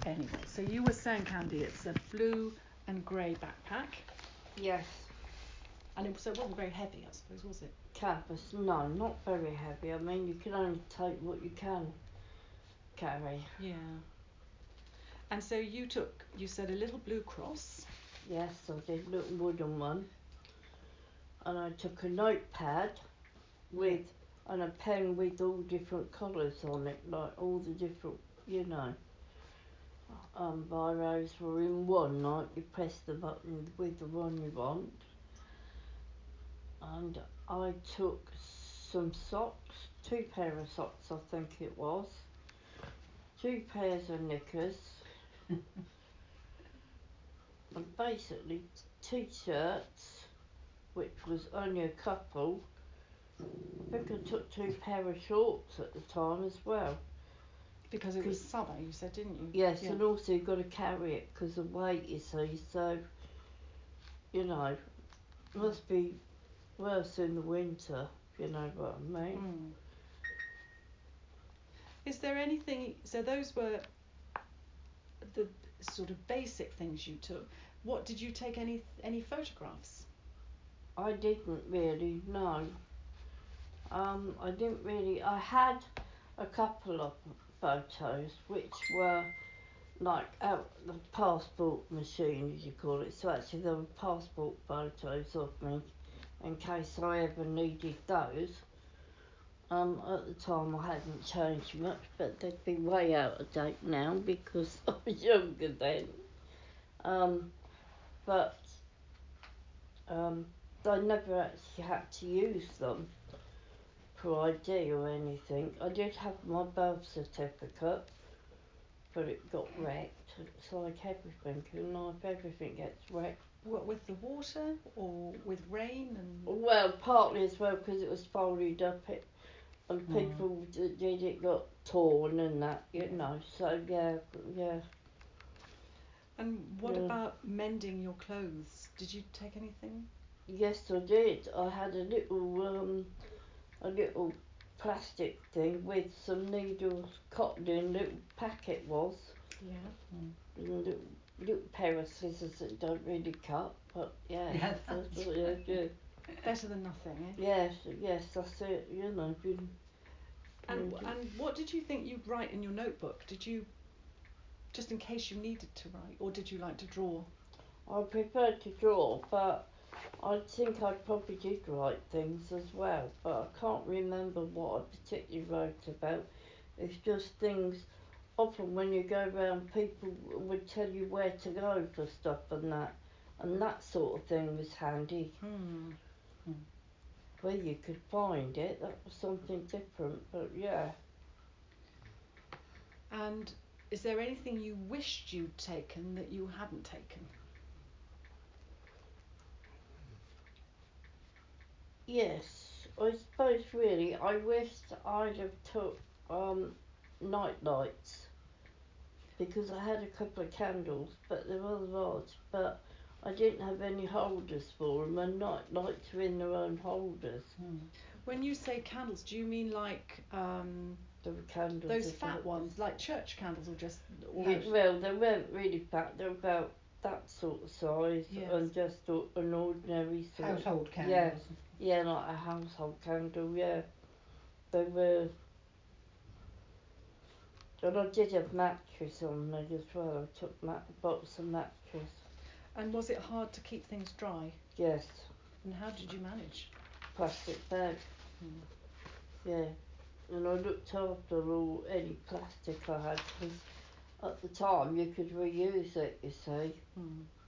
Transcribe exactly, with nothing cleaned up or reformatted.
anyway, so you were saying, Candy, it's a blue and grey backpack. Yes. And it, so it wasn't very heavy, I suppose, was it? Canvas, no, not very heavy. I mean, you can only take what you can carry. Yeah. And so you took, you said, a little blue cross. Yes, I did, a little wooden one. And I took a notepad with, yeah. and a pen with all different colours on it, like all the different, you know, um, biros were in one, like you press the button with the one you want. And I took some socks, two pair of socks I think it was, two pairs of knickers, and basically t-shirts, which was only a couple. I think I took two pair of shorts at the time as well. Because it was summer, you said, didn't you? Yes, yeah. And also you've got to carry it because of weight, you see, so, you know, it must be worse in the winter, if you know what I mean. Mm. Is there anything, so those were the sort of basic things you took. What, did you take any any photographs? I didn't really, no. Um, I didn't really, I had a couple of photos which were like out the passport machine, as you call it. So actually there were passport photos of me in case I ever needed those. Um, at the time I hadn't changed much, but they'd be way out of date now because I was younger then. Um, but um, I never actually had to use them for I D or anything. I did have my birth certificate, but it got wrecked. It's like everything in life, everything gets wrecked. What, with the water or with rain? And well, partly as well because it was folded up, it, and mm. people that did it got torn and that, you yeah. know. So yeah, yeah. And what yeah. about mending your clothes? Did you take anything? Yes, I did. I had a little, um, a little plastic thing with some needles, cotton in, little packet was. Yeah. Mm. And a little, little pair of scissors that don't really cut, but yeah. Yeah, that's that's what you do. Better than nothing, eh? Yes, yes, that's it. You know. Been, and and what did you think you'd write in your notebook? Did you, just in case you needed to write, or did you like to draw? I preferred to draw, but I think I probably did write things as well, but I can't remember what I particularly wrote about. It's just things, often when you go around, people would tell you where to go for stuff and that, and that sort of thing was handy. Hmm. Hmm. Where you could find it, that was something different, but yeah. And is there anything you wished you'd taken that you hadn't taken? Yes, I suppose really I wished I'd have took um, night lights because I had a couple of candles, but they were large, but I didn't have any holders for them, and night lights are in their own holders. Hmm. When you say candles, do you mean like um, the candles those fat ones, like church candles, or just? Or yeah, well, they weren't really fat. They're about that sort of size, yes. and just an ordinary sort household of, candles. Yeah, yeah, like a household candle. Yeah, they were. And I did have mattress on there as well. I took mat- box of mattress. And was it hard to keep things dry? Yes. And how did you manage? Plastic bag. Hmm. Yeah. And I looked after all any plastic I had because at the time you could reuse it, you see. Hmm.